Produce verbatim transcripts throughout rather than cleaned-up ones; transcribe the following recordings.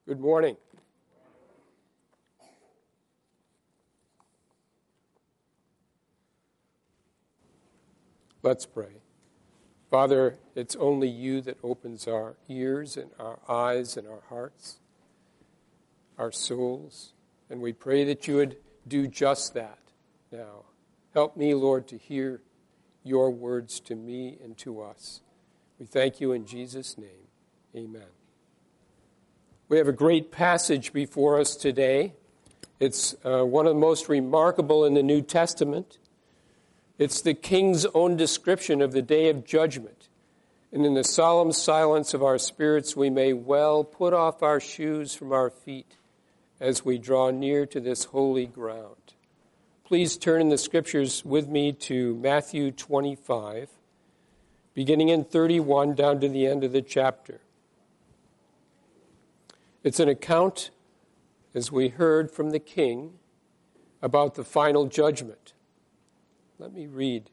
Good morning. Let's pray. Father, it's only you that opens our ears and our eyes and our hearts, our souls, and we pray that you would do just that now. Help me, Lord, to hear your words to me and to us. We thank you in Jesus' name. Amen. We have a great passage before us today. It's uh, one of the most remarkable in the New Testament. It's the King's own description of the day of judgment. And in the solemn silence of our spirits, we may well put off our shoes from our feet as we draw near to this holy ground. Please turn in the Scriptures with me to Matthew twenty-five, beginning in thirty-one down to the end of the chapter. It's an account, as we heard from the King, about the final judgment. Let me read.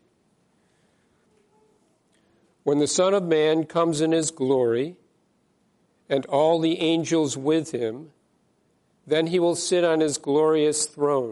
When the Son of Man comes in his glory, and all the angels with him, then he will sit on his glorious throne.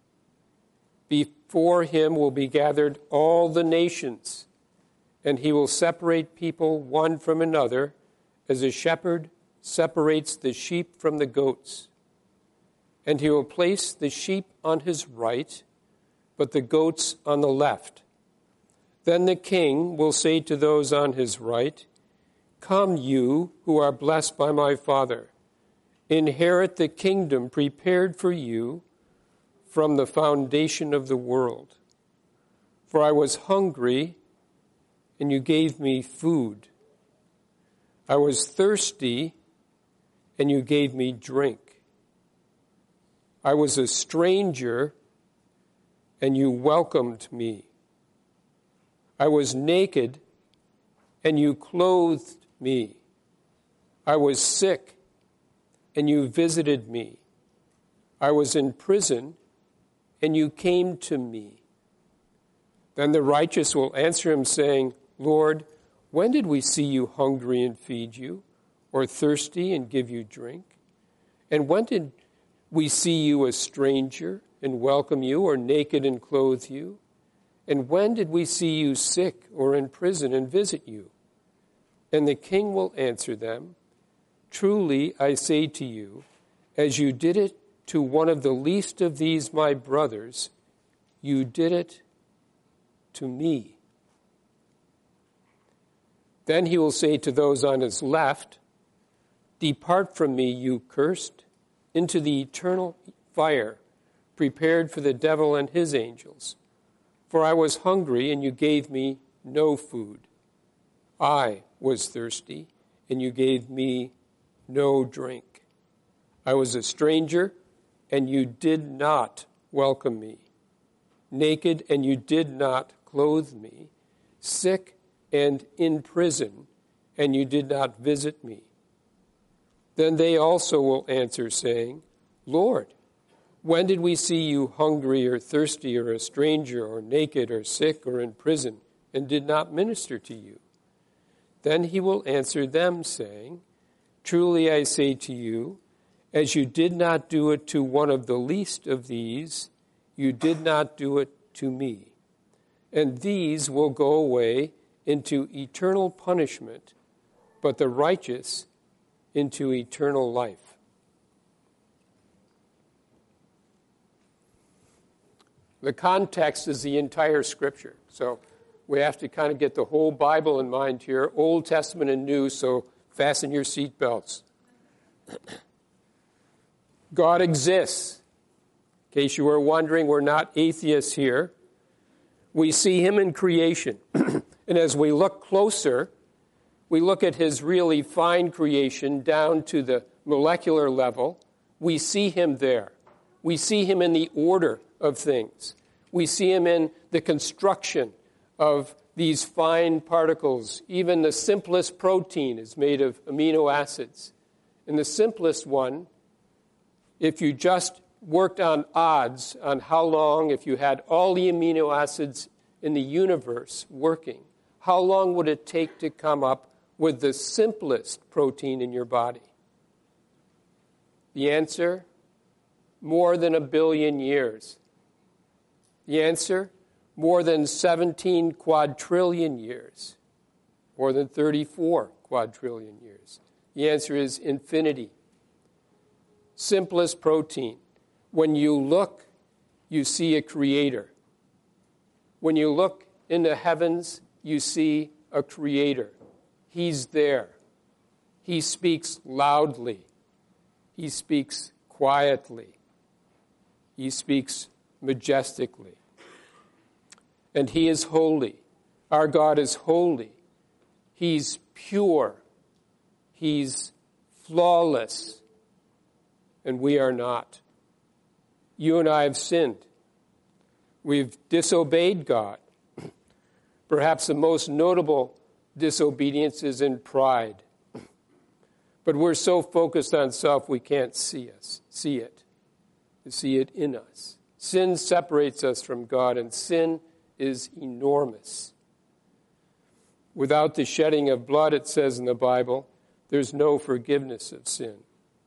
Before him will be gathered all the nations, and he will separate people one from another, as a shepherd separates the sheep from the goats. And he will place the sheep on his right, but the goats on the left. Then the King will say to those on his right, "Come, you who are blessed by my Father, inherit the kingdom prepared for you from the foundation of the world. For I was hungry, and you gave me food. I was thirsty, and you gave me drink. I was a stranger, and you welcomed me. I was naked, and you clothed me. I was sick, and you visited me. I was in prison, and you came to me." Then the righteous will answer him, saying, "Lord, when did we see you hungry and feed you, or thirsty and give you drink? And when did we see you a stranger and welcome you, or naked and clothe you? And when did we see you sick or in prison and visit you?" And the King will answer them, "Truly I say to you, as you did it to one of the least of these my brothers, you did it to me." Then he will say to those on his left, "Depart from me, you cursed, into the eternal fire prepared for the devil and his angels. For I was hungry, and you gave me no food. I was thirsty, and you gave me no drink. I was a stranger, and you did not welcome me. Naked, and you did not clothe me. Sick and in prison, and you did not visit me." Then they also will answer, saying, "Lord, when did we see you hungry or thirsty or a stranger or naked or sick or in prison and did not minister to you?" Then he will answer them, saying, "Truly I say to you, as you did not do it to one of the least of these, you did not do it to me." And these will go away into eternal punishment, but the righteous into eternal life. The context is the entire Scripture. So we have to kind of get the whole Bible in mind here, Old Testament and New, so fasten your seatbelts. God exists. In case you were wondering, we're not atheists here. We see him in creation. And as we look closer, we look at his really fine creation down to the molecular level. We see him there. We see him in the order of things. We see him in the construction of these fine particles. Even the simplest protein is made of amino acids. And the simplest one, if you just worked on odds on how long, if you had all the amino acids in the universe working, how long would it take to come up with the simplest protein in your body? The answer, more than a billion years. The answer, more than seventeen quadrillion years. More than thirty-four quadrillion years. The answer is infinity. Simplest protein. When you look, you see a creator. When you look in the heavens, you see a creator. He's there. He speaks loudly. He speaks quietly. He speaks majestically. And he is holy. Our God is holy. He's pure. He's flawless. And we are not. You and I have sinned. We've disobeyed God. Perhaps the most notable disobedience is in pride. But we're so focused on self we can't see us, see it, see it in us. Sin separates us from God, and sin is enormous. Without the shedding of blood, it says in the Bible, there's no forgiveness of sin.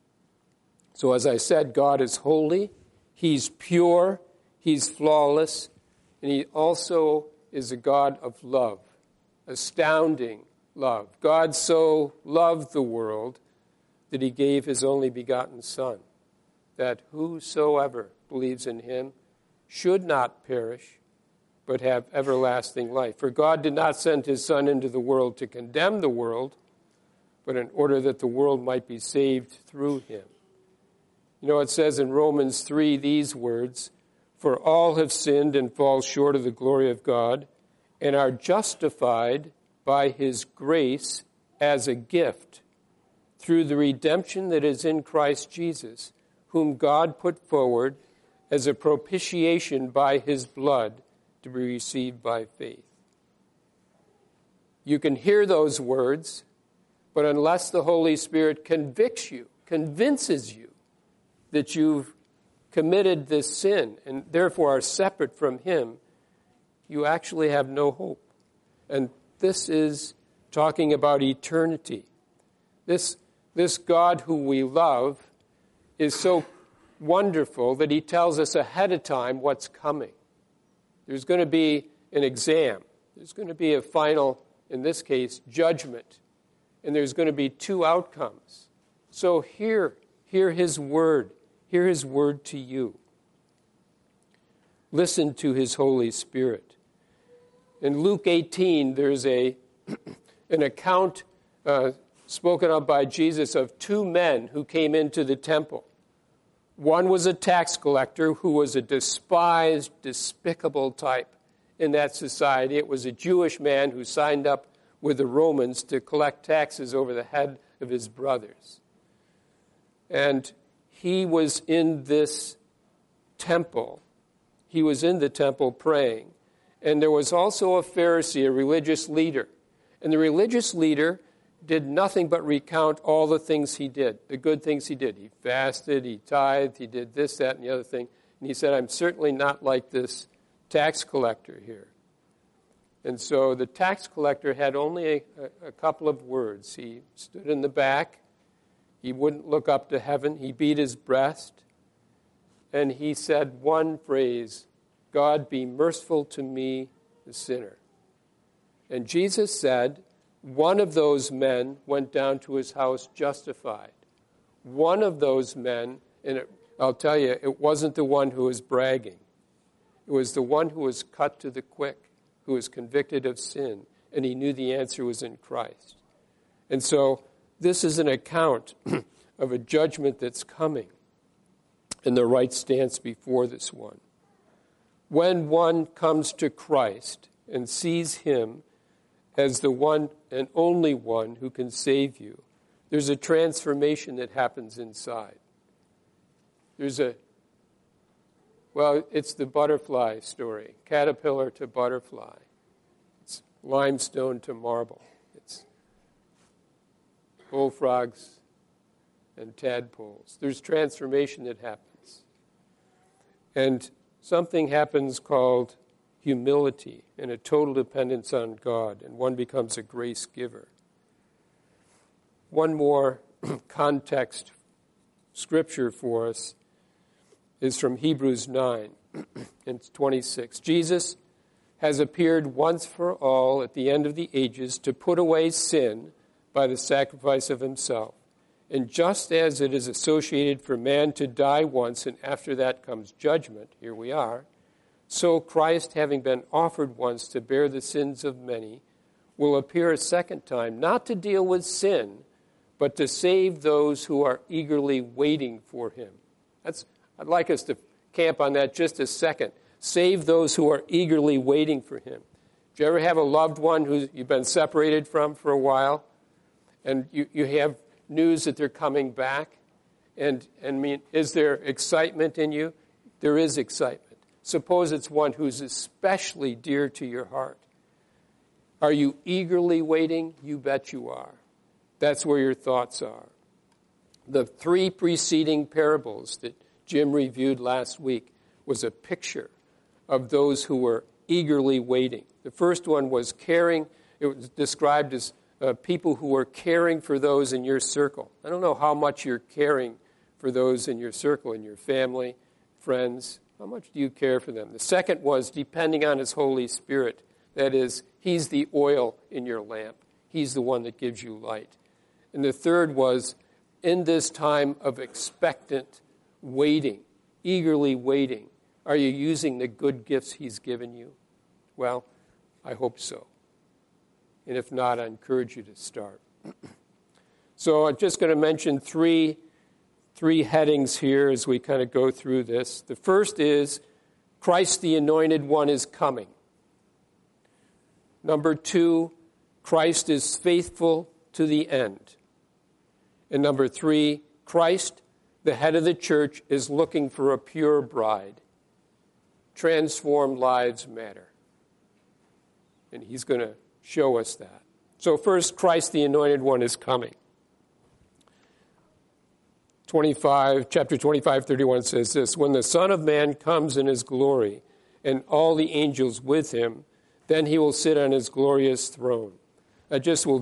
So as I said, God is holy, he's pure, he's flawless, and he also is a God of love, astounding love. God so loved the world that he gave his only begotten Son, that whosoever believes in him should not perish, but have everlasting life. For God did not send his Son into the world to condemn the world, but in order that the world might be saved through him. You know, it says in Romans three these words, "For all have sinned and fall short of the glory of God, and are justified by his grace as a gift, through the redemption that is in Christ Jesus, whom God put forward as a propitiation by his blood to be received by faith." You can hear those words, but unless the Holy Spirit convicts you, convinces you that you've committed this sin and therefore are separate from him, you actually have no hope. And this is talking about eternity. This, this God who we love is so wonderful that he tells us ahead of time what's coming. There's going to be an exam. There's going to be a final, in this case, judgment. And there's going to be two outcomes. So hear, hear his word. Hear his word to you. Listen to his Holy Spirit. In Luke eighteen, there's a an account uh, spoken of by Jesus of two men who came into the temple. One was a tax collector who was a despised, despicable type in that society. It was a Jewish man who signed up with the Romans to collect taxes over the head of his brothers. And he was in this temple. He was in the temple praying. And there was also a Pharisee, a religious leader. And the religious leader did nothing but recount all the things he did, the good things he did. He fasted, he tithed, he did this, that, and the other thing. And he said, I'm certainly not like this tax collector here. And so the tax collector had only a, a, a couple of words. He stood in the back. He wouldn't look up to heaven. He beat his breast. And he said one phrase, God, be merciful to me, the sinner. And Jesus said, one of those men went down to his house justified. One of those men, and it, I'll tell you, it wasn't the one who was bragging. It was the one who was cut to the quick, who was convicted of sin, and he knew the answer was in Christ. And so this is an account of a judgment that's coming and the right stance before this one. When one comes to Christ and sees him as the one and only one who can save you, there's a transformation that happens inside. There's a, well, it's the butterfly story, caterpillar to butterfly. It's limestone to marble. It's bullfrogs and tadpoles. There's transformation that happens. And something happens called humility and a total dependence on God, and one becomes a grace giver. One more context scripture for us is from Hebrews nine and twenty-six. Jesus has appeared once for all at the end of the ages to put away sin by the sacrifice of himself. And just as it is associated for man to die once, and after that comes judgment, here we are, so Christ, having been offered once to bear the sins of many, will appear a second time, not to deal with sin, but to save those who are eagerly waiting for him. That's, I'd like us to camp on that just a second. Save those who are eagerly waiting for him. Do you ever have a loved one who you've been separated from for a while, and you, you have news that they're coming back? And, and I mean, is there excitement in you? There is excitement. Suppose it's one who's especially dear to your heart. Are you eagerly waiting? You bet you are. That's where your thoughts are. The three preceding parables that Jim reviewed last week was a picture of those who were eagerly waiting. The first one was caring. It was described as uh, people who were caring for those in your circle. I don't know how much you're caring for those in your circle, in your family, friends. How much do you care for them? The second was depending on his Holy Spirit. That is, he's the oil in your lamp. He's the one that gives you light. And the third was in this time of expectant waiting, eagerly waiting, are you using the good gifts he's given you? Well, I hope so. And if not, I encourage you to start. So I'm just going to mention three, three headings here as we kind of go through this. The first is Christ the Anointed One is coming. Number two, Christ is faithful to the end. And number three, Christ, the head of the church, is looking for a pure bride. Transformed lives matter. And he's going to show us that. So first, Christ the Anointed One is coming. twenty-five, chapter twenty-five, thirty-one says this, when the Son of Man comes in his glory and all the angels with him, then he will sit on his glorious throne. I just will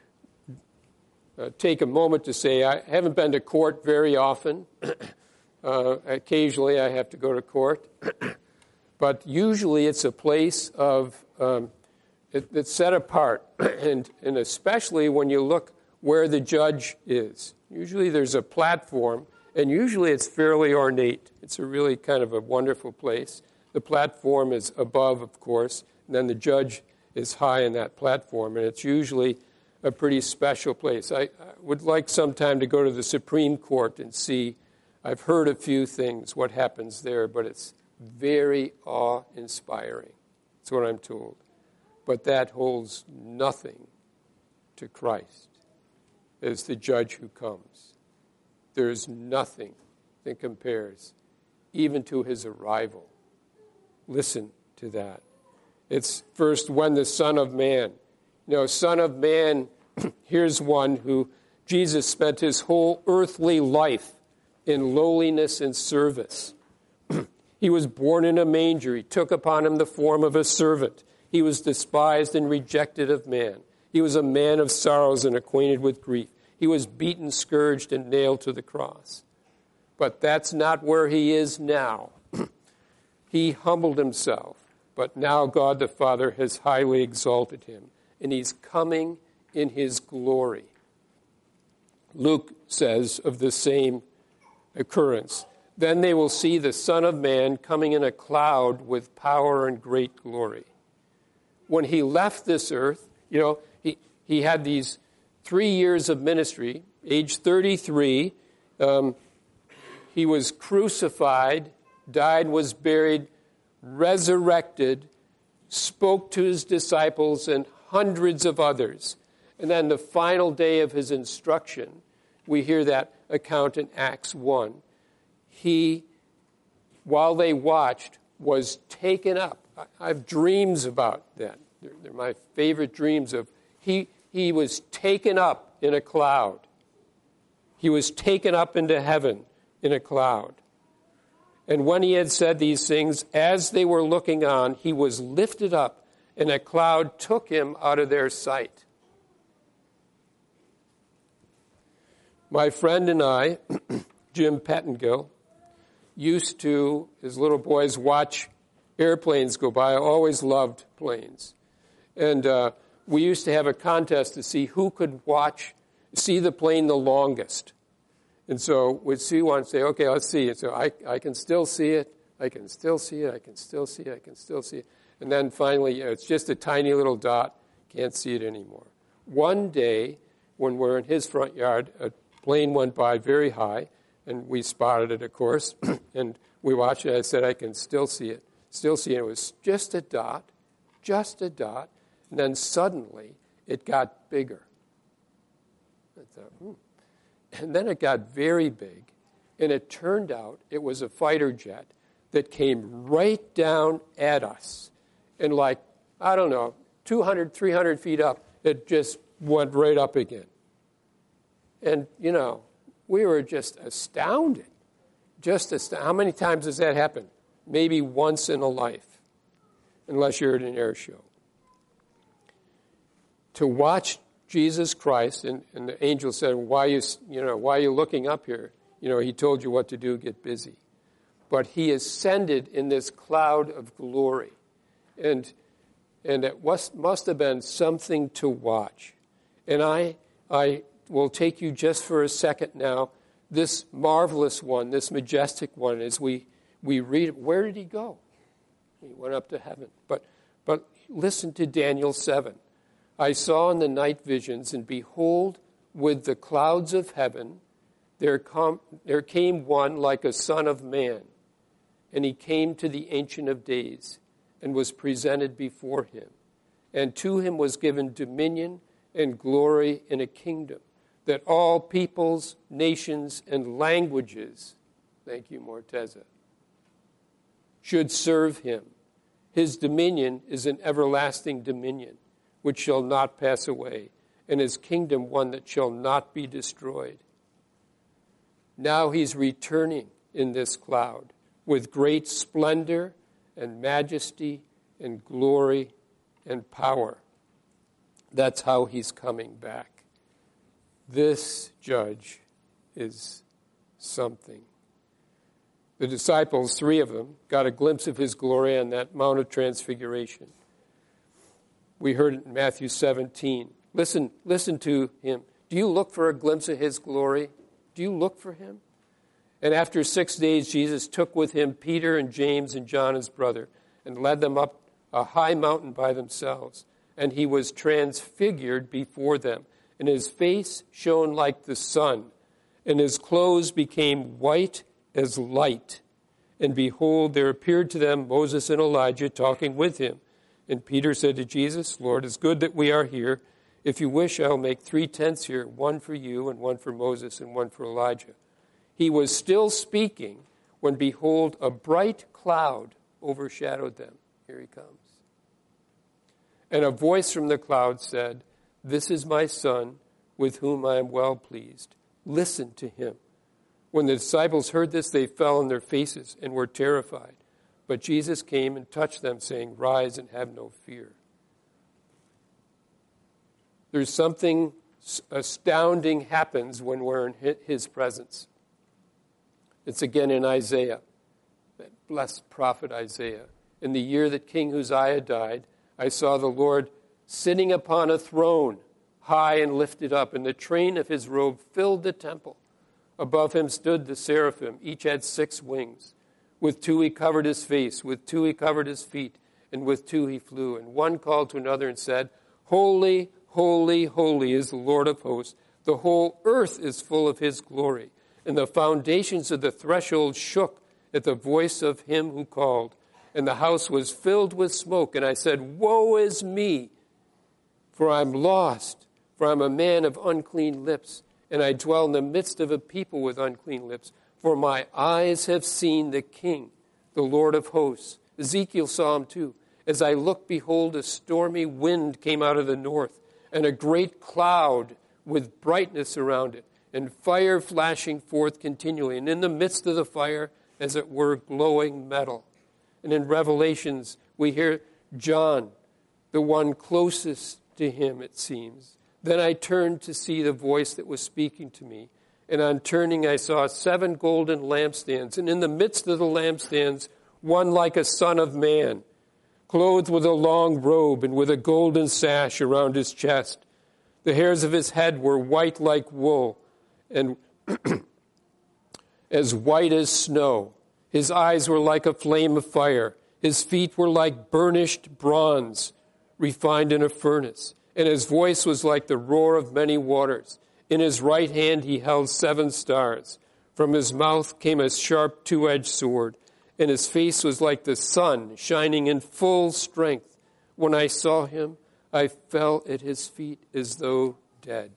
uh, take a moment to say I haven't been to court very often. uh, occasionally I have to go to court. But usually it's a place of, um, it, it's set apart. and, and especially when you look where the judge is. Usually there's a platform, and usually it's fairly ornate. It's a really kind of a wonderful place. The platform is above, of course, and then the judge is high in that platform, and it's usually a pretty special place. I, I would like sometime to go to the Supreme Court and see. I've heard a few things, what happens there, but it's very awe-inspiring. That's what I'm told. But that holds nothing to Christ as the judge who comes. There is nothing that compares even to his arrival. Listen to that. It's first when the Son of Man. You know, Son of Man, here's one who Jesus spent his whole earthly life in lowliness and service. He was born in a manger. He took upon him the form of a servant. He was despised and rejected of man. He was a man of sorrows and acquainted with grief. He was beaten, scourged, and nailed to the cross. But that's not where he is now. He humbled himself, but now God the Father has highly exalted him, and he's coming in his glory. Luke says of the same occurrence, then they will see the Son of Man coming in a cloud with power and great glory. When he left this earth, you know, he, he had these three years of ministry, age thirty-three. Um, he was crucified, died, was buried, resurrected, spoke to his disciples and hundreds of others. And then the final day of his instruction, we hear that account in Acts one. He, while they watched, was taken up. I have dreams about that. They're, they're my favorite dreams of, he, he was taken up in a cloud. He was taken up into heaven in a cloud. And when he had said these things, as they were looking on, he was lifted up, and a cloud took him out of their sight. My friend and I Jim Pettingill, used to, his little boys, watch airplanes go by. I always loved planes. And uh, we used to have a contest to see who could watch, see the plane the longest. And so we'd see one and say, okay, let's see it. So I, I can still see it. I can still see it. I can still see it. I can still see it. And then finally, you know, it's just a tiny little dot. Can't see it anymore. One day, when we're in his front yard, a plane went by very high, and we spotted it, of course, and we watched it. I said, I can still see it. Still see it. It was just a dot, just a dot, and then suddenly it got bigger. I thought, hmm. And then it got very big, and it turned out it was a fighter jet that came right down at us. And like, I don't know, two hundred, three hundred feet up, it just went right up again. And, you know, we were just astounded. Just astounded. How many times does that happen? Maybe once in a life, unless you're at an air show. To watch Jesus Christ, and, and the angel said, why are you, you know, why are you looking up here? You know, he told you what to do, get busy. But he ascended in this cloud of glory. And and it was, must have been something to watch. And I I will take you just for a second now, this marvelous one, this majestic one, as we, we read it. Where did he go? He went up to heaven. But but listen to Daniel seven. I saw in the night visions, and behold, with the clouds of heaven, there, com- there came one like a son of man. And he came to the Ancient of Days and was presented before him. And to him was given dominion and glory and a kingdom, that all peoples, nations, and languages, thank you, Morteza, should serve him. His dominion is an everlasting dominion, which shall not pass away, and his kingdom one that shall not be destroyed. Now he's returning in this cloud with great splendor and majesty and glory and power. That's how he's coming back. This judge is something. The disciples, three of them, got a glimpse of his glory on that Mount of Transfiguration. We heard it in Matthew seventeen. Listen, listen to him. Do you look for a glimpse of his glory? Do you look for him? And after six days, Jesus took with him Peter and James and John, his brother, and led them up a high mountain by themselves. And he was transfigured before them, and his face shone like the sun, and his clothes became white as light. And behold, there appeared to them Moses and Elijah talking with him. And Peter said to Jesus, Lord, it's good that we are here. If you wish, I'll make three tents here, one for you and one for Moses and one for Elijah. He was still speaking when, behold, a bright cloud overshadowed them. Here he comes. And a voice from the cloud said, this is my son, with whom I am well pleased. Listen to him. When the disciples heard this, they fell on their faces and were terrified. But Jesus came and touched them, saying, rise and have no fear. There's something astounding happens when we're in his presence. It's again in Isaiah, that blessed prophet Isaiah. In the year that King Uzziah died, I saw the Lord sitting upon a throne, high and lifted up, and the train of his robe filled the temple. Above him stood the seraphim. Each had six wings. With two he covered his face, with two he covered his feet, and with two he flew. And one called to another and said, holy, holy, holy is the Lord of hosts. The whole earth is full of his glory. And the foundations of the threshold shook at the voice of him who called. And the house was filled with smoke. And I said, woe is me, for I'm lost, for I'm a man of unclean lips, and I dwell in the midst of a people with unclean lips. For my eyes have seen the King, the Lord of hosts. Ezekiel saw him too. As I looked, behold, a stormy wind came out of the north, and a great cloud with brightness around it, and fire flashing forth continually. And in the midst of the fire, as it were, glowing metal. And in Revelations, we hear John, the one closest to him, it seems. Then I turned to see the voice that was speaking to me. And on turning, I saw seven golden lampstands, and in the midst of the lampstands, one like a son of man, clothed with a long robe and with a golden sash around his chest. The hairs of his head were white like wool, and as white as snow. His eyes were like a flame of fire. His feet were like burnished bronze, refined in a furnace. And his voice was like the roar of many waters. In his right hand he held seven stars. From his mouth came a sharp two-edged sword, and his face was like the sun shining in full strength. When I saw him, I fell at his feet as though dead.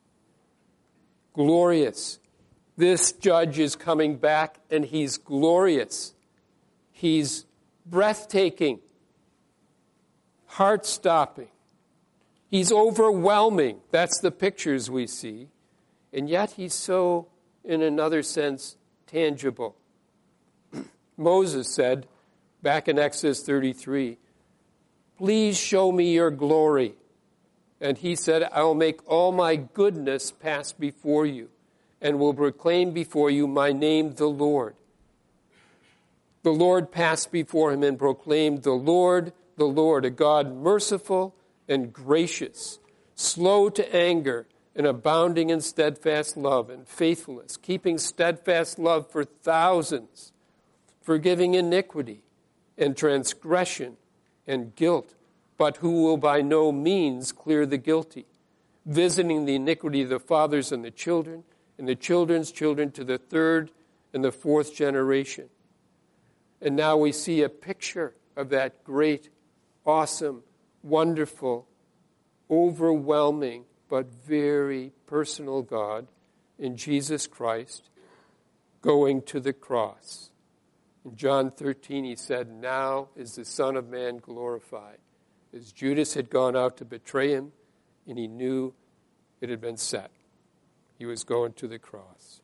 Glorious. This judge is coming back, and he's glorious. He's breathtaking, heart-stopping. He's overwhelming. That's the pictures we see. And yet he's so, in another sense, tangible. Moses said, back in Exodus thirty-three, "Please show me your glory." And he said, "I will make all my goodness pass before you, and will proclaim before you my name, the Lord." The Lord passed before him and proclaimed, "The Lord, the Lord, a God merciful and gracious, slow to anger, and abounding in steadfast love and faithfulness, keeping steadfast love for thousands, forgiving iniquity and transgression and guilt, but who will by no means clear the guilty, visiting the iniquity of the fathers and the children, and the children's children to the third and the fourth generation." And now we see a picture of that great, awesome, wonderful, overwhelming, but very personal God in Jesus Christ going to the cross. In John thirteen, he said, "Now is the Son of Man glorified." As Judas had gone out to betray him, and he knew it had been set. He was going to the cross.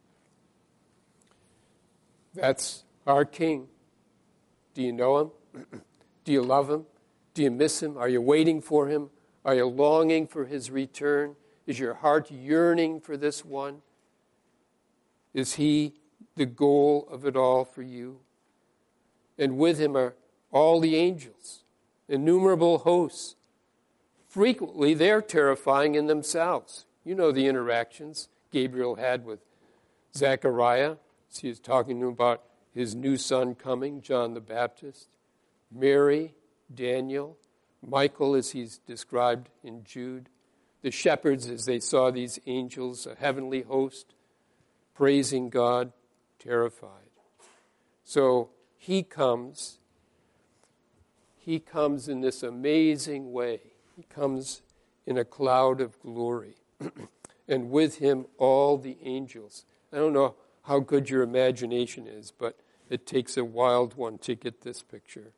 That's our King. Do you know him? Do you love him? Do you miss him? Are you waiting for him? Are you longing for his return? Is your heart yearning for this one? Is he the goal of it all for you? And with him are all the angels, innumerable hosts. Frequently, they're terrifying in themselves. You know the interactions Gabriel had with Zechariah. He was talking to him about his new son coming, John the Baptist. Mary, Daniel, Michael, as he's described in Jude. The shepherds, as they saw these angels, a heavenly host, praising God, terrified. So he comes. He comes in this amazing way. He comes in a cloud of glory. And with him, all the angels. I don't know how good your imagination is, but it takes a wild one to get this picture.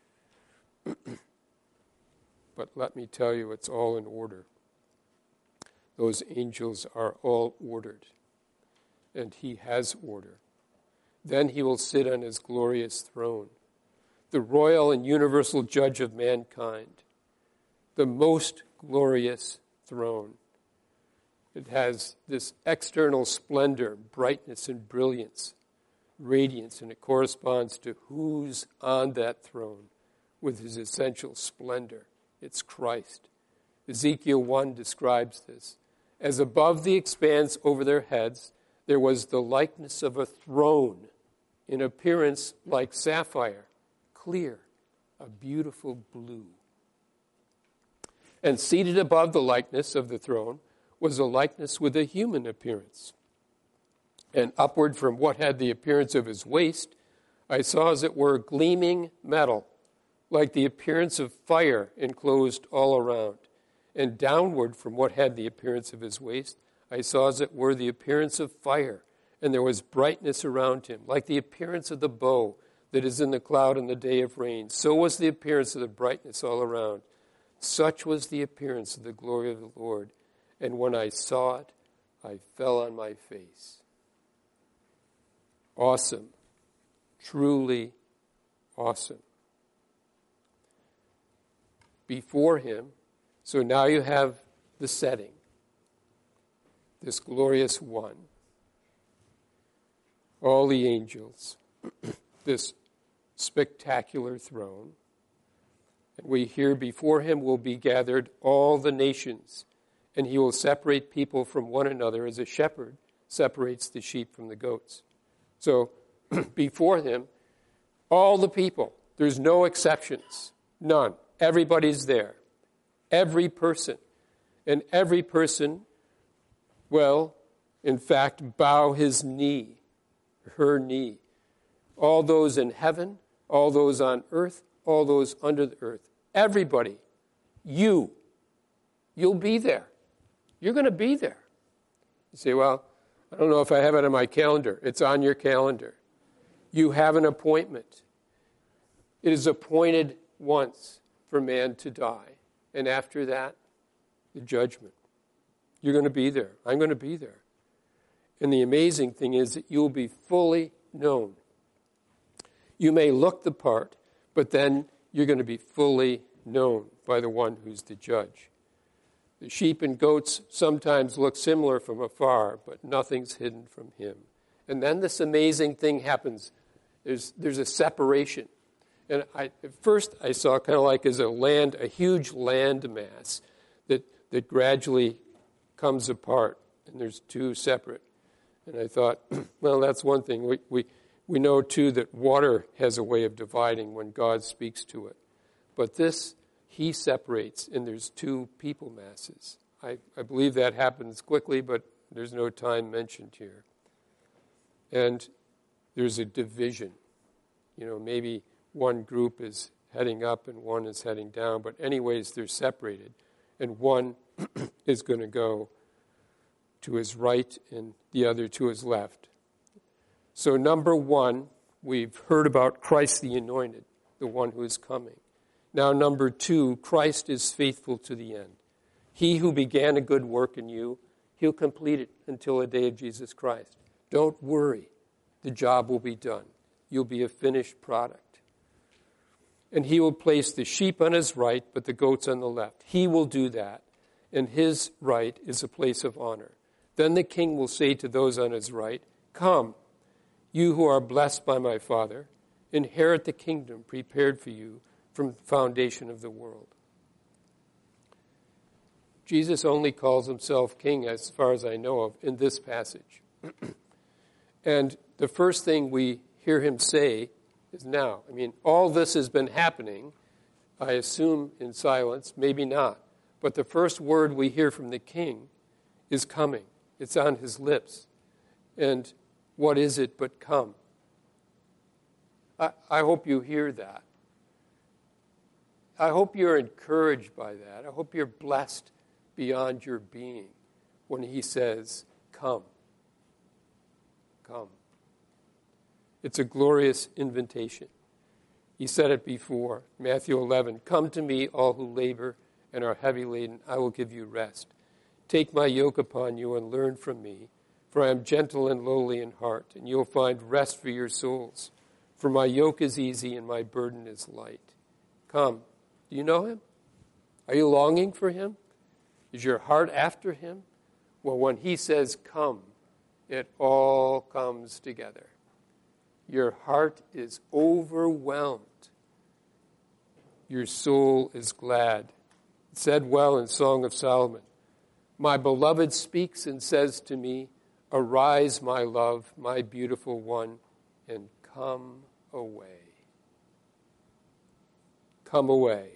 But let me tell you, it's all in order. Those angels are all ordered, and he has order. Then he will sit on his glorious throne, the royal and universal judge of mankind, the most glorious throne. It has this external splendor, brightness, and brilliance, radiance, and it corresponds to who's on that throne with his essential splendor. It's Christ. Ezekiel one describes this. As above the expanse over their heads, there was the likeness of a throne, in appearance like sapphire, clear, a beautiful blue. And seated above the likeness of the throne was a likeness with a human appearance. And upward from what had the appearance of his waist, I saw as it were gleaming metal, like the appearance of fire enclosed all around. And downward from what had the appearance of his waist, I saw as it were the appearance of fire, and there was brightness around him, like the appearance of the bow that is in the cloud in the day of rain. So was the appearance of the brightness all around. Such was the appearance of the glory of the Lord. And when I saw it, I fell on my face. Awesome. Truly awesome. Before him, so now you have the setting. This glorious one. all the angels, this spectacular throne. And we hear before him will be gathered all the nations, and he will separate people from one another as a shepherd separates the sheep from the goats. So before him, all the people, there's no exceptions, none. Everybody's there. Every person. And every person, well, in fact, bow his knee, her knee. All those in heaven, all those on earth, all those under the earth. Everybody, you, you'll be there. You're going to be there. You say, well, I don't know if I have it on my calendar. It's on your calendar. You have an appointment. It is appointed once for man to die. And after that, the judgment. You're going to be there. I'm going to be there. And the amazing thing is that you'll be fully known. You may look the part, but then you're going to be fully known by the one who's the judge. The sheep and goats sometimes look similar from afar, but nothing's hidden from him. And then this amazing thing happens. There's, there's a separation. And I, at first I saw kind of like as a land, a huge land mass that, that gradually comes apart. And there's two separate. And I thought, well, that's one thing. We, we, we know, too, that water has a way of dividing when God speaks to it. But this, he separates, and there's two people masses. I, I believe that happens quickly, but there's no time mentioned here. And there's a division. You know, maybe one group is heading up and one is heading down, but anyways, they're separated. And one is going to go to his right and the other to his left. So number one, we've heard about Christ the Anointed, the one who is coming. Now number two, Christ is faithful to the end. He who began a good work in you, he'll complete it until the day of Jesus Christ. Don't worry. The job will be done. You'll be a finished product. And he will place the sheep on his right, but the goats on the left. He will do that. And his right is a place of honor. Then the king will say to those on his right, come, you who are blessed by my Father, inherit the kingdom prepared for you from the foundation of the world. Jesus only calls himself king, as far as I know of, in this passage. And the first thing we hear him say is now. I mean, all this has been happening, I assume in silence, maybe not. But the first word we hear from the king is coming. It's on his lips. And what is it but come? I, I hope you hear that. I hope you're encouraged by that. I hope you're blessed beyond your being when he says, come. Come. It's a glorious invitation. He said it before, Matthew eleven, come to me, all who labor and are heavy laden, I will give you rest. Take my yoke upon you and learn from me, for I am gentle and lowly in heart, and you'll find rest for your souls. For my yoke is easy and my burden is light. Come. Do you know him? Are you longing for him? Is your heart after him? Well, when he says come, it all comes together. Your heart is overwhelmed. Your soul is glad. It said well in Song of Solomon, my beloved speaks and says to me, arise, my love, my beautiful one, and come away. Come away.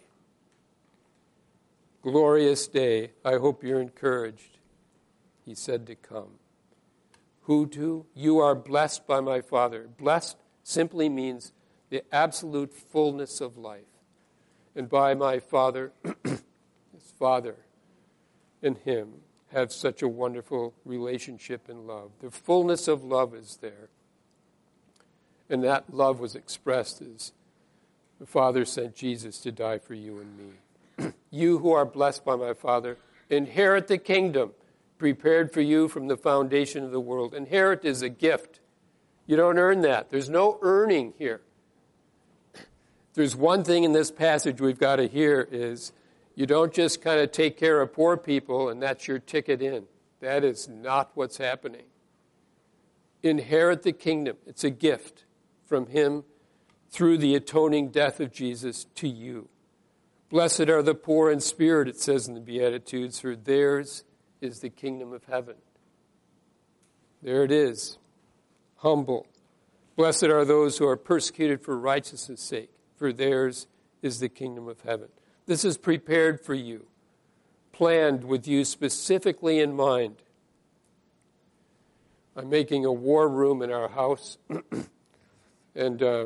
Glorious day. I hope you're encouraged. He said to come. Who to? You are blessed by my Father. Blessed simply means the absolute fullness of life. And by my Father, his Father and him have such a wonderful relationship and love. The fullness of love is there. And that love was expressed as the Father sent Jesus to die for you and me. You who are blessed by my Father, inherit the kingdom prepared for you from the foundation of the world. Inherit is a gift. You don't earn that. There's no earning here. There's one thing in this passage we've got to hear is you don't just kind of take care of poor people and that's your ticket in. That is not what's happening. inherit the kingdom. It's a gift from him through the atoning death of Jesus to you. Blessed are the poor in spirit, it says in the Beatitudes, for theirs is the kingdom of heaven. There it is. Humble. Blessed are those who are persecuted for righteousness' sake, for theirs is the kingdom of heaven. This is prepared for you, planned with you specifically in mind. I'm making a war room in our house, and uh,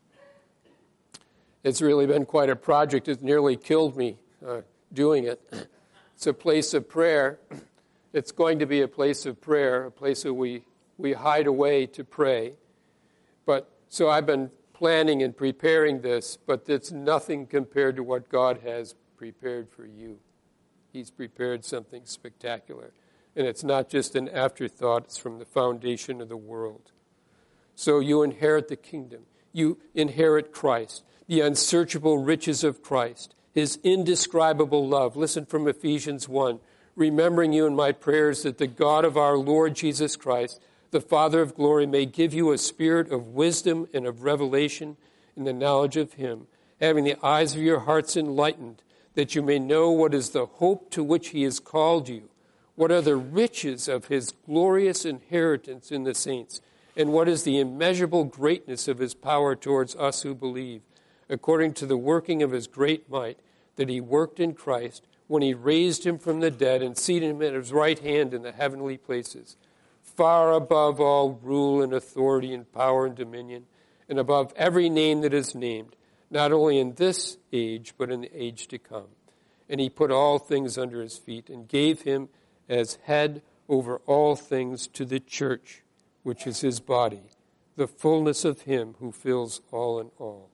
it's really been quite a project. It's nearly killed me uh, doing it. It's a place of prayer. It's going to be a place of prayer, a place where we, we hide away to pray. But so I've been planning and preparing this, but it's nothing compared to what God has prepared for you. He's prepared something spectacular. And it's not just an afterthought, it's from the foundation of the world. So you inherit the kingdom. You inherit Christ, the unsearchable riches of Christ, his indescribable love. Listen from Ephesians one. Remembering you in my prayers that the God of our Lord Jesus Christ, the Father of glory, may give you a spirit of wisdom and of revelation in the knowledge of him, having the eyes of your hearts enlightened, that you may know what is the hope to which he has called you, what are the riches of his glorious inheritance in the saints, and what is the immeasurable greatness of his power towards us who believe, according to the working of his great might, that he worked in Christ, when he raised him from the dead and seated him at his right hand in the heavenly places, far above all rule and authority and power and dominion, and above every name that is named, not only in this age, but in the age to come. And he put all things under his feet and gave him as head over all things to the church, which is his body, the fullness of him who fills all in all.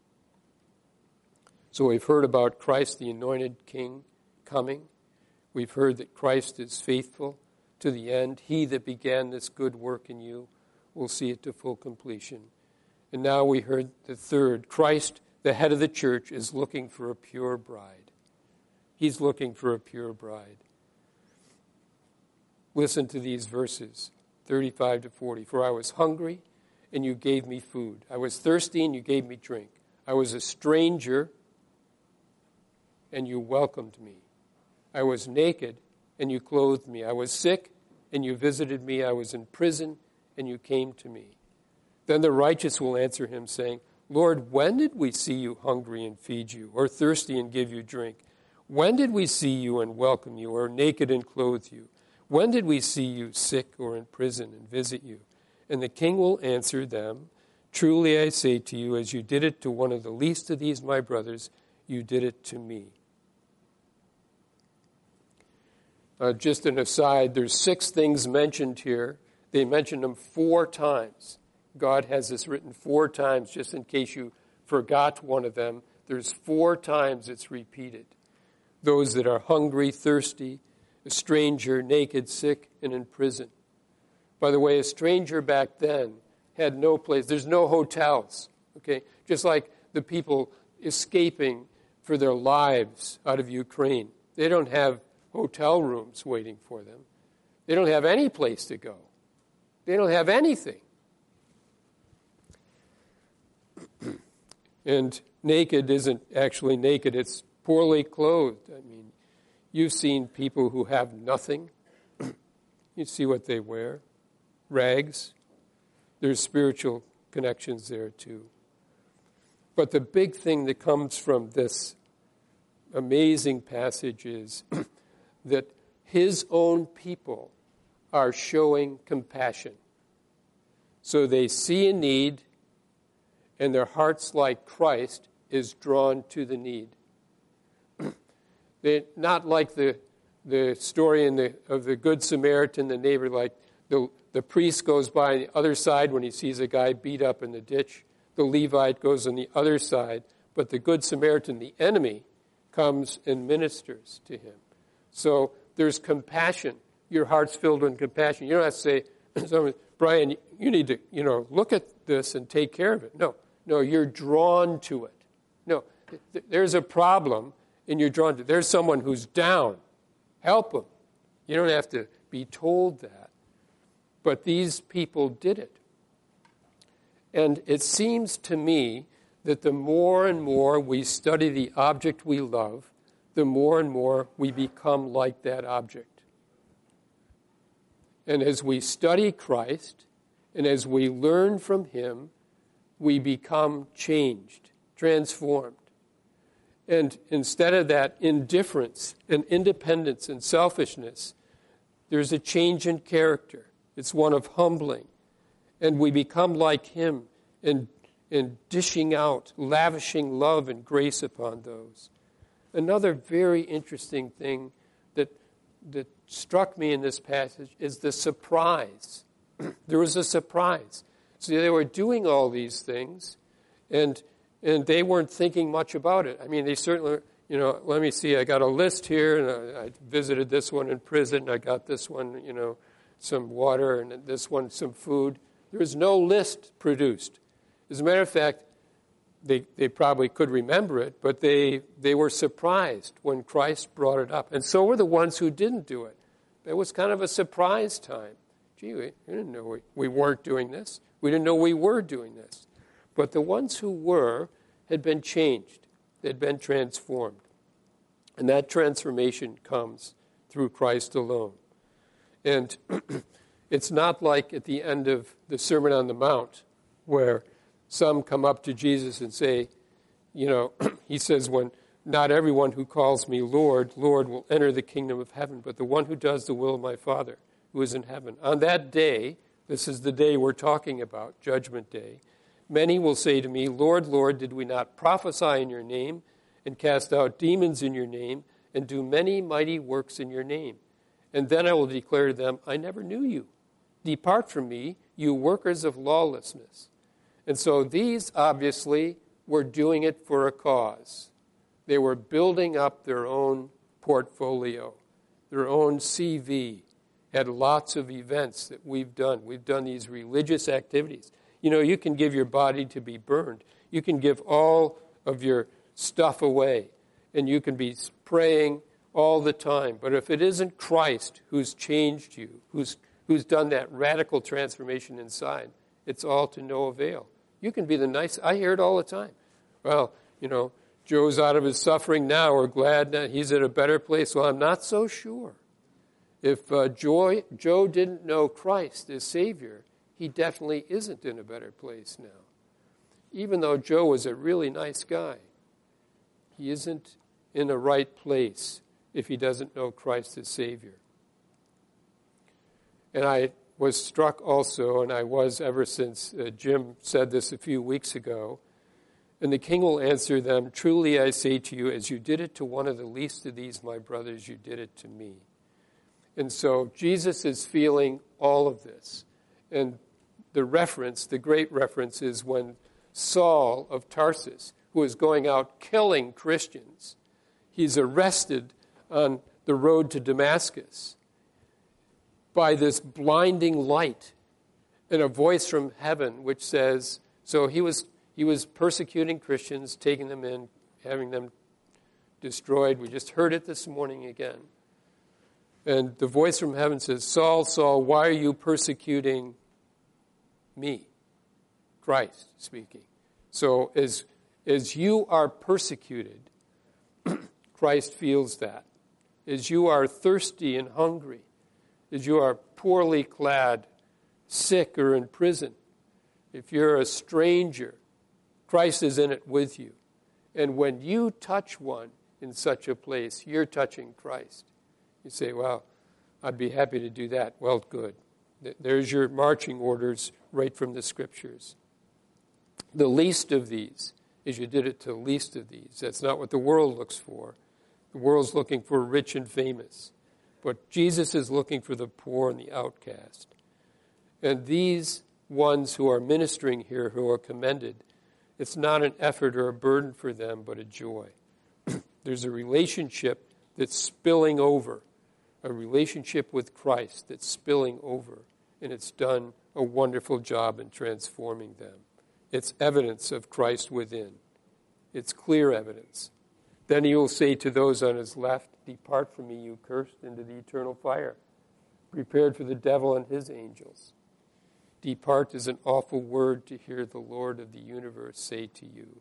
So we've heard about Christ, the anointed King, coming. We've heard that Christ is faithful to the end. He that began this good work in you will see it to full completion. And now we heard the third. Christ, the head of the church, is looking for a pure bride. He's looking for a pure bride. Listen to these verses, thirty-five to forty. For I was hungry, and you gave me food. I was thirsty, and you gave me drink. I was a stranger, and you welcomed me. I was naked, and you clothed me. I was sick, and you visited me. I was in prison, and you came to me. Then the righteous will answer him, saying, Lord, when did we see you hungry and feed you, or thirsty and give you drink? When did we see you and welcome you, or naked and clothe you? When did we see you sick or in prison and visit you? And the king will answer them, Truly I say to you, as you did it to one of the least of these my brothers, you did it to me. Uh, just an aside, there's six things mentioned here. They mentioned them four times. God has this written four times, just in case you forgot one of them. There's four times it's repeated. Those that are hungry, thirsty, a stranger, naked, sick, and in prison. By the way, a stranger back then had no place. There's no hotels, okay? Just like the people escaping for their lives out of Ukraine. They don't have hotel rooms waiting for them. They don't have any place to go. They don't have anything. And naked isn't actually naked. It's poorly clothed. I mean, you've seen people who have nothing. You see what they wear. Rags. There's spiritual connections there too. But the big thing that comes from this amazing passage is that his own people are showing compassion. So they see a need, and their hearts, like Christ, is drawn to the need. They're not like the the story in the of the Good Samaritan, the neighbor, like the, the priest goes by on the other side when he sees a guy beat up in the ditch. The Levite goes on the other side, but the Good Samaritan, the enemy, comes and ministers to him. So there's compassion. Your heart's filled with compassion. You don't have to say, Brian, you need to, you know, look at this and take care of it. No, no, you're drawn to it. No, th- there's a problem, and you're drawn to it. There's someone who's down. Help them. You don't have to be told that. But these people did it. And it seems to me that the more and more we study the object we love, the more and more we become like that object. And as we study Christ, and as we learn from him, we become changed, transformed. And instead of that indifference and independence and selfishness, there's a change in character. It's one of humbling. And we become like him in, in dishing out, lavishing love and grace upon those. Another very interesting thing that, that struck me in this passage is the surprise. There was a surprise. So they were doing all these things, and and they weren't thinking much about it. I mean, they certainly, you know, let me see, I got a list here, and I, I visited this one in prison, I got this one, you know, some water, and this one some food. There was no list produced. As a matter of fact, they they probably could remember it, but they, they were surprised when Christ brought it up. And so were the ones who didn't do it. It was kind of a surprise time. Gee, we, we didn't know we, we weren't doing this. We didn't know we were doing this. But the ones who were had been changed. They had been transformed. And that transformation comes through Christ alone. And it's not like at the end of the Sermon on the Mount where some come up to Jesus and say, you know, he says, when not everyone who calls me Lord, Lord will enter the kingdom of heaven, but the one who does the will of my Father who is in heaven. On that day, this is the day we're talking about, Judgment Day, many will say to me, Lord, Lord, did we not prophesy in your name and cast out demons in your name and do many mighty works in your name? And then I will declare to them, I never knew you. Depart from me, you workers of lawlessness. And so these obviously were doing it for a cause. They were building up their own portfolio, their own C V, had lots of events that we've done. We've done these religious activities. You know, you can give your body to be burned. You can give all of your stuff away, and you can be praying all the time. But if it isn't Christ who's changed you, who's who's done that radical transformation inside, it's all to no avail. You can be the nice, I hear it all the time. Well, you know, Joe's out of his suffering now. We're glad that he's at a better place. Well, I'm not so sure. If uh, Joy, Joe didn't know Christ as Savior, he definitely isn't in a better place now. Even though Joe was a really nice guy, he isn't in the right place if he doesn't know Christ as Savior. And I was struck also, and I was ever since uh, Jim said this a few weeks ago, and the king will answer them, truly I say to you, as you did it to one of the least of these, my brothers, you did it to me. And so Jesus is feeling all of this. And the reference, the great reference, is when Saul of Tarsus, who is going out killing Christians, he's arrested on the road to Damascus by this blinding light and a voice from heaven which says, so he was he was persecuting Christians, taking them in, having them destroyed. We just heard it this morning again. And the voice from heaven says, Saul, Saul, why are you persecuting me? Christ speaking. So as, as you are persecuted, Christ feels that. As you are thirsty and hungry, as you are poorly clad, sick or in prison, if you're a stranger, Christ is in it with you. And when you touch one in such a place, you're touching Christ. You say, well, I'd be happy to do that. Well, good. There's your marching orders right from the Scriptures. The least of these, as you did it to the least of these. That's not what the world looks for. The world's looking for rich and famous. But Jesus is looking for the poor and the outcast. And these ones who are ministering here, who are commended, it's not an effort or a burden for them, but a joy. There's a relationship that's spilling over, a relationship with Christ that's spilling over, and it's done a wonderful job in transforming them. It's evidence of Christ within. It's clear evidence. Then he will say to those on his left, depart from me, you cursed, into the eternal fire, prepared for the devil and his angels. Depart is an awful word to hear the Lord of the universe say to you.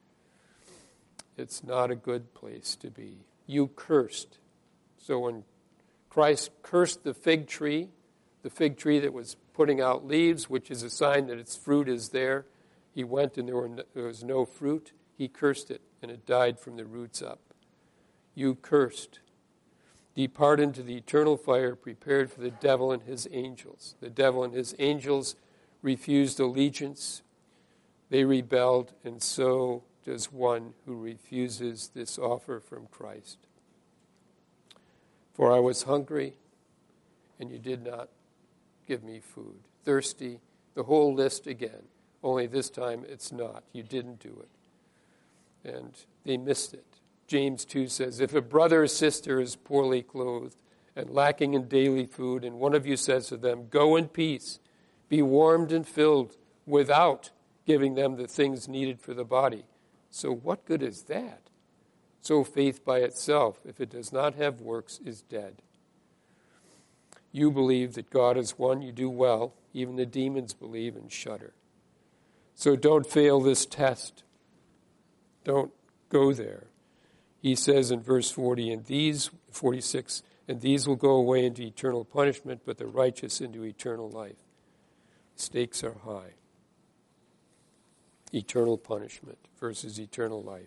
It's not a good place to be. You cursed. So when Christ cursed the fig tree, the fig tree that was putting out leaves, which is a sign that its fruit is there, he went and there, were no, there was no fruit. He cursed it, and it died from the roots up. You cursed. Depart into the eternal fire prepared for the devil and his angels. The devil and his angels refused allegiance. They rebelled, and so does one who refuses this offer from Christ. For I was hungry, and you did not give me food. Thirsty, the whole list again. Only this time it's not. You didn't do it. And they missed it. James two says, if a brother or sister is poorly clothed and lacking in daily food, and one of you says to them, go in peace, be warmed and filled, without giving them the things needed for the body. So what good is that? So faith by itself, if it does not have works, is dead. You believe that God is one, you do well. Even the demons believe and shudder. So don't fail this test. Don't go there. He says in verse forty, and these, forty-six, and these will go away into eternal punishment, but the righteous into eternal life. Stakes are high. Eternal punishment versus eternal life.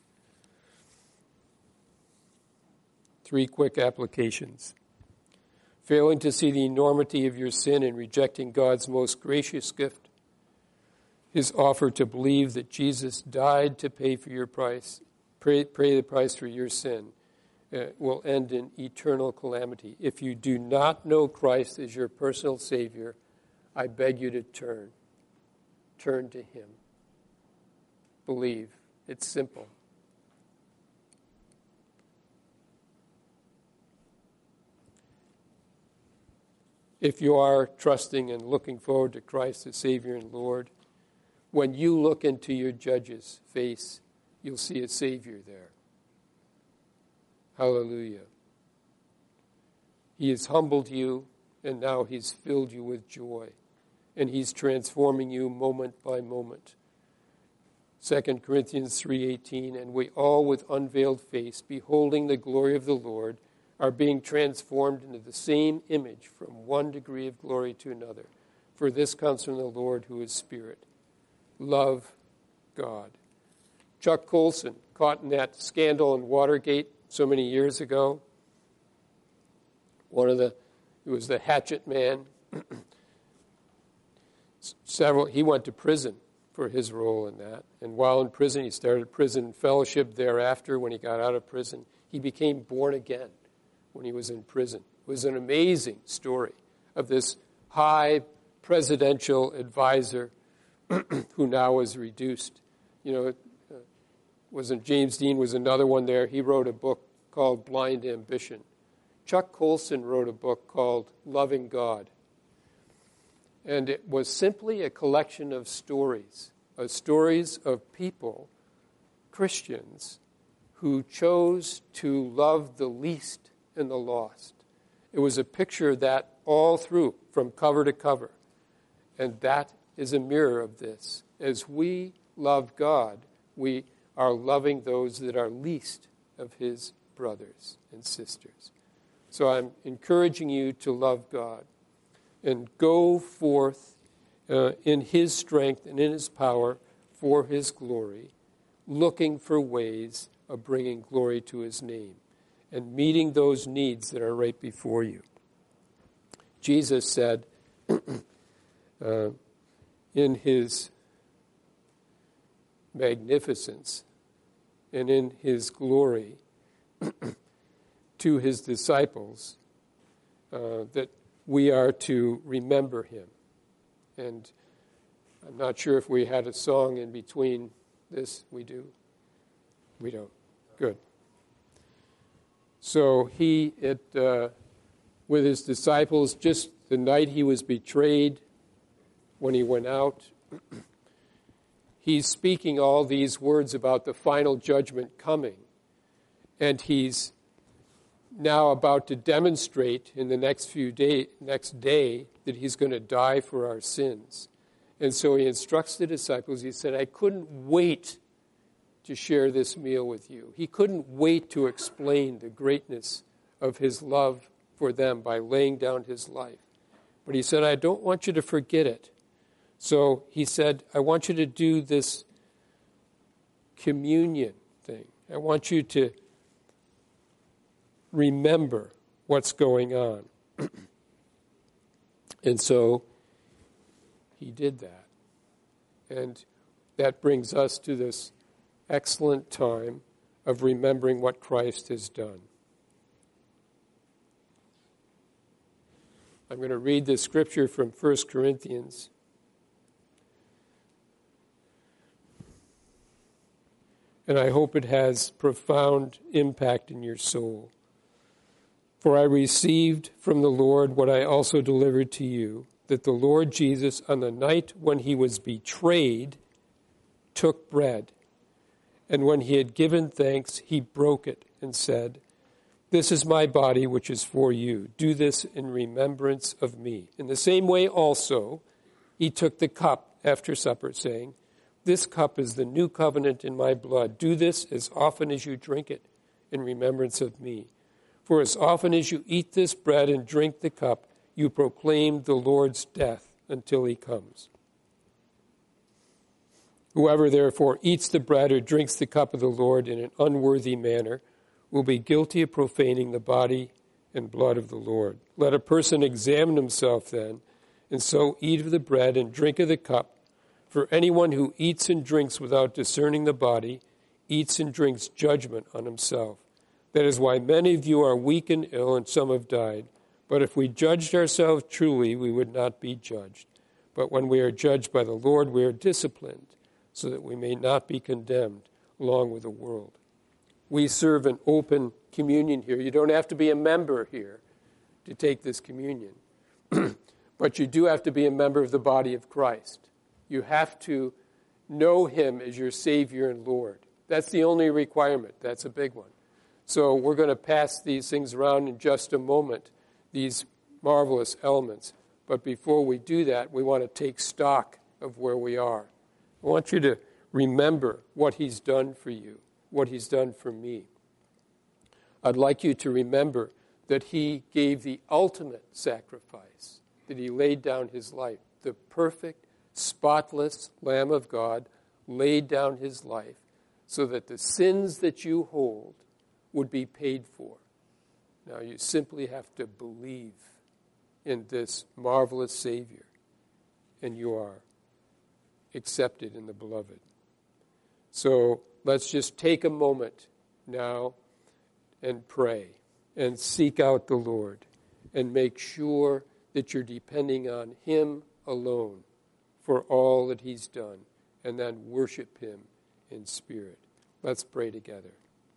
Three quick applications. Failing to see the enormity of your sin and rejecting God's most gracious gift, his offer to believe that Jesus died to pay for your price, pay, pay the price for your sin, uh, will end in eternal calamity. If you do not know Christ as your personal Savior, I beg you to turn. Turn to him. Believe. It's simple. If you are trusting and looking forward to Christ as Savior and Lord, when you look into your judge's face, you'll see a Savior there. Hallelujah. He has humbled you, and now he's filled you with joy. And he's transforming you moment by moment. Second Corinthians three eighteen, and we all with unveiled face, beholding the glory of the Lord, are being transformed into the same image from one degree of glory to another. For this comes from the Lord who is Spirit. Love God. Chuck Colson, caught in that scandal in Watergate so many years ago. One of the, he was the hatchet man. Several, he went to prison for his role in that. And while in prison, he started prison fellowship thereafter. When he got out of prison, he became born again when he was in prison. It was an amazing story of this high presidential advisor who now is reduced. You know, uh, wasn't James Dean was another one there. He wrote a book called Blind Ambition. Chuck Colson wrote a book called Loving God. And it was simply a collection of stories, of stories of people, Christians, who chose to love the least and the lost. It was a picture of that all through, from cover to cover. And that is a mirror of this. As we love God, we are loving those that are least of his brothers and sisters. So I'm encouraging you to love God and go forth uh, in his strength and in his power for his glory, looking for ways of bringing glory to his name and meeting those needs that are right before you. Jesus said uh, in his magnificence and in his glory to his disciples uh, that we are to remember him. And I'm not sure if we had a song in between this. We do? We don't. Good. So he, it, uh, with his disciples, just the night he was betrayed, when he went out, he's speaking all these words about the final judgment coming. And he's now about to demonstrate in the next few day, next day that he's going to die for our sins. And so he instructs the disciples. He said, I couldn't wait to share this meal with you. He couldn't wait to explain the greatness of his love for them by laying down his life. But he said, I don't want you to forget it. So he said, I want you to do this communion thing. I want you to remember what's going on. And so he did that. And that brings us to this excellent time of remembering what Christ has done. I'm going to read the scripture from First Corinthians. And I hope it has profound impact in your soul. For I received from the Lord what I also delivered to you, that the Lord Jesus, on the night when he was betrayed, took bread. And when he had given thanks, he broke it and said, This is my body, which is for you. Do this in remembrance of me. In the same way also, he took the cup after supper, saying, This cup is the new covenant in my blood. Do this as often as you drink it in remembrance of me. For as often as you eat this bread and drink the cup, you proclaim the Lord's death until he comes. Whoever therefore eats the bread or drinks the cup of the Lord in an unworthy manner will be guilty of profaning the body and blood of the Lord. Let a person examine himself then, and so eat of the bread and drink of the cup. For anyone who eats and drinks without discerning the body eats and drinks judgment on himself. That is why many of you are weak and ill, and some have died. But if we judged ourselves truly, we would not be judged. But when we are judged by the Lord, we are disciplined, so that we may not be condemned along with the world. We serve an open communion here. You don't have to be a member here to take this communion. But you do have to be a member of the body of Christ. You have to know him as your Savior and Lord. That's the only requirement. That's a big one. So we're going to pass these things around in just a moment, these marvelous elements. But before we do that, we want to take stock of where we are. I want you to remember what he's done for you, what he's done for me. I'd like you to remember that he gave the ultimate sacrifice, that he laid down his life. The perfect, spotless Lamb of God laid down his life so that the sins that you hold would be paid for. Now you simply have to believe in this marvelous Savior, and you are accepted in the beloved. So let's just take a moment now and pray and seek out the Lord and make sure that you're depending on him alone for all that he's done, and then worship him in spirit. Let's pray together.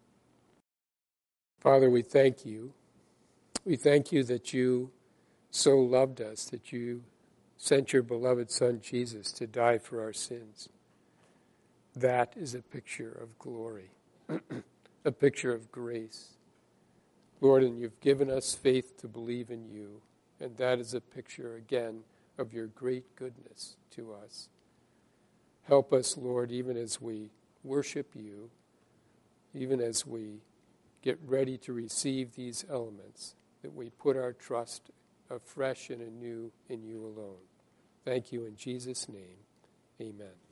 Father, we thank you. We thank you that you so loved us, that you sent your beloved Son, Jesus, to die for our sins. That is a picture of glory, a picture of grace. Lord, and you've given us faith to believe in you, and that is a picture, again, of your great goodness to us. Help us, Lord, even as we worship you, even as we get ready to receive these elements, that we put our trust afresh and anew in you alone. Thank you in Jesus' name. Amen.